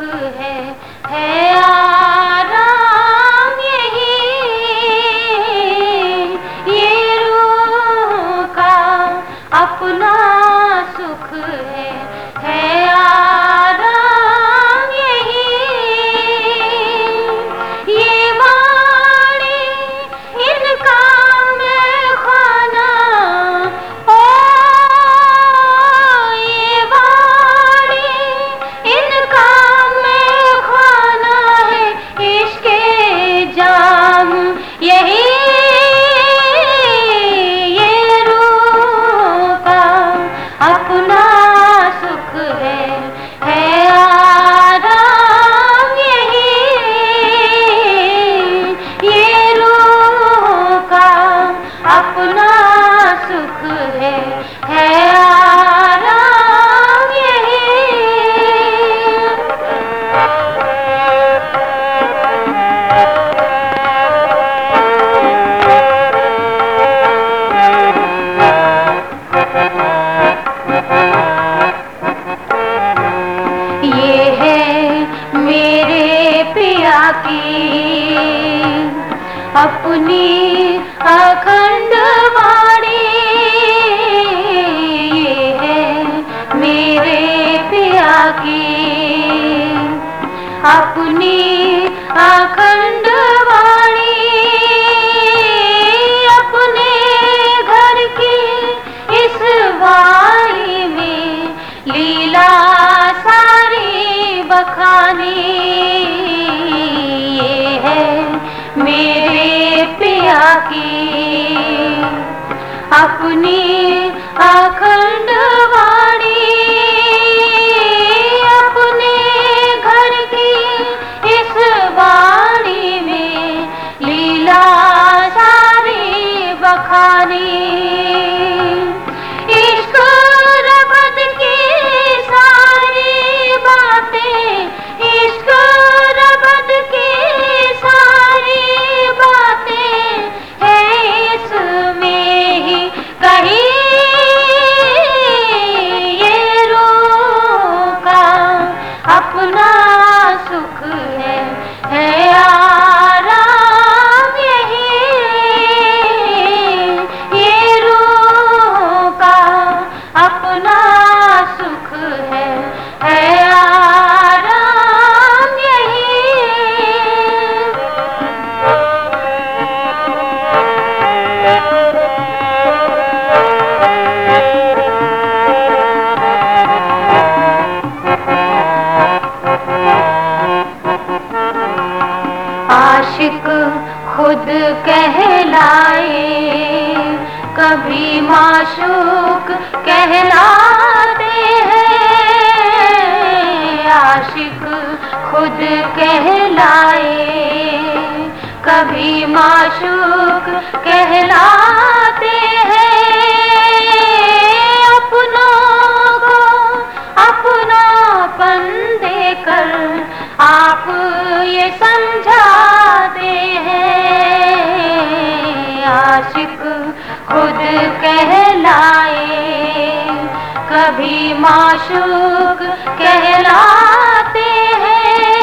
है आराम यही, ये रूह का अपना सुख है आराम यही, ये वाणी इनका मैं खाना, ओ ये वाणी इनका मैं खाना है, इश्क़े जाम यही, ये रूह का अपना सुख है आराम यही, ये रूह का अपना सुख है आराम यही। ये है मेरे पिया की अपनी अखंड वाणी, ये है मेरे पिया की अपनी अखंड वाणी, अपने घर की इस वाणी में लीला सारी बखानी, ये है मेरे पिया की अपनी अखंड वाणी, अपने घर की इस वाणी में लीला सारी बखानी, इश्क़ रबत की सारी बातें, इश्क़ रबत की सारी बातें है इसमें ही कहीं, ये रूह का अपना सुख है आराम यही, ये रूह का अपना सुख है आराम यही। आशिक खुद कहलाए, कभी माशूक कहलाते हैं, आशिक खुद कहलाए, कभी माशूक कहलाते हैं, अपनों को अपनापन देकर आप ये समझाते हैं, आशिक खुद कहलाए, कभी माशूक कहलाते हैं,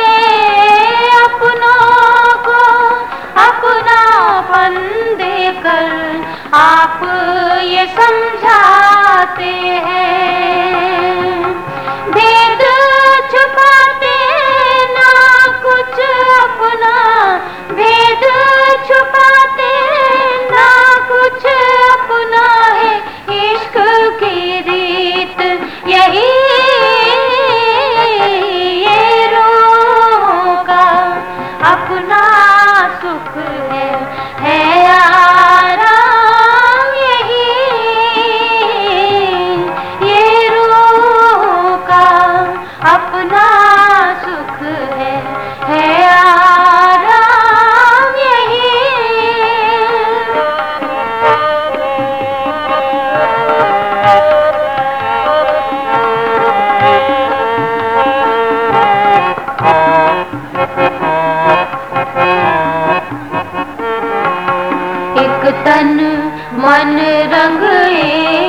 अपनों को अपनापन देकर आप ये समझाते हैं, भेद छुपाते ना कुछ अपना, भेद छुपाते ना कुछ अपना है, इश्क़ की रीत यही, ये रूह का अपना सुख है आराम यही, ये रूह का अपना सुख है आराम यही। एक तन मन रंग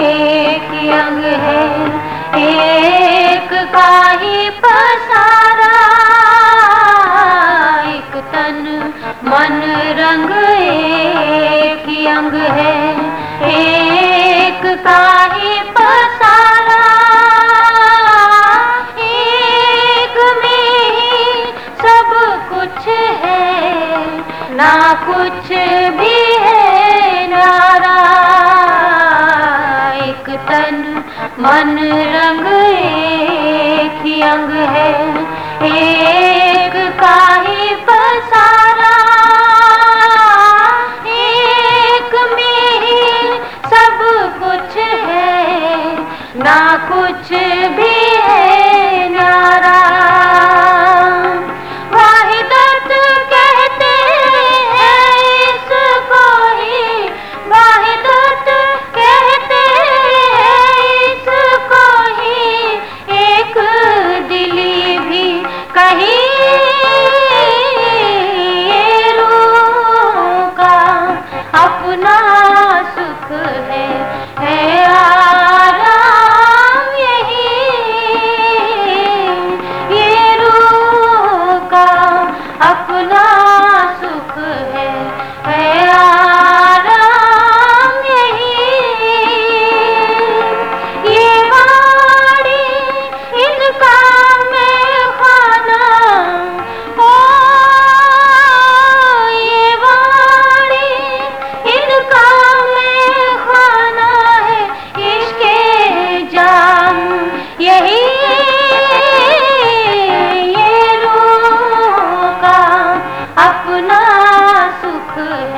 एक अंग है, एक का ही पसारा, ना कुछ भी है न्यारा। एक तन मन रंग एक ही अंग है, एक का ही पसारा। एक में ही सब कुछ है, ना कुछ भी है न्यारा। वाहिदत कहते हैं इसको ही, वाहिदत कहते हैं इसको ही। एक दिली भी कहीं ये रूह का अपना सुख है आराम यही। ये रूह का अपना सुख है आराम यही। ये वाणी इनका मैं खाना, ओ ये वाणी इनका मैं खाना है। इसके जाम यही। ये रूह का अपना सुख